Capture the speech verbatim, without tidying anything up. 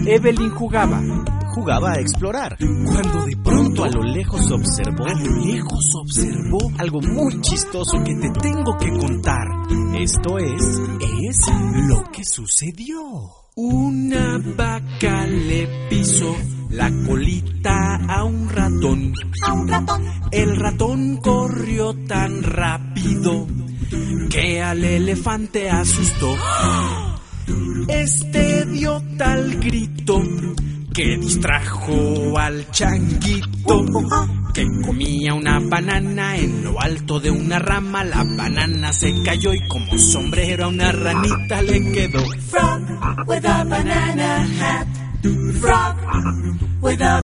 Evelyn jugaba. Jugaba a explorar. Cuando de pronto A lo lejos observó. a lo lejos observó Algo muy chistoso que te tengo que contar. Esto es... es lo que sucedió. Una vaca le pisó la colita a un ratón. A un ratón. El ratón corrió tan rápido que al elefante asustó. Este dio tal grito que distrajo al changuito, que comía una banana en lo alto de una rama. La banana se cayó y como sombrero a una ranita le quedó. Frog with a banana hat. Frog with a